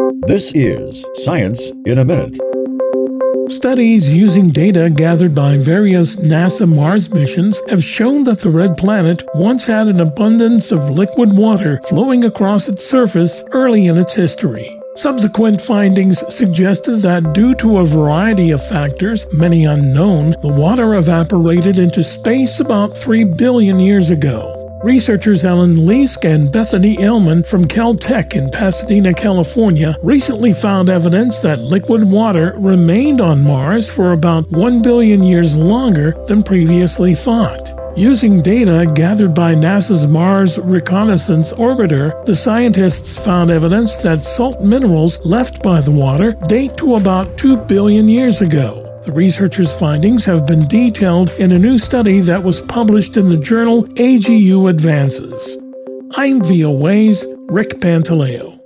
This is Science in a Minute. Studies using data gathered by various NASA Mars missions have shown that the red planet once had an abundance of liquid water flowing across its surface early in its history. Subsequent findings suggested that due to a variety of factors, many unknown, the water evaporated into space about 3 billion years ago. Researchers Ellen Leask and Bethany Ehlmann from Caltech in Pasadena, California, recently found evidence that liquid water remained on Mars for about 1 billion years longer than previously thought. Using data gathered by NASA's Mars Reconnaissance Orbiter, the scientists found evidence that salt minerals left by the water date to about 2 billion years ago. The researchers' findings have been detailed in a new study that was published in the journal AGU Advances. I'm VOA's Rick Pantaleo.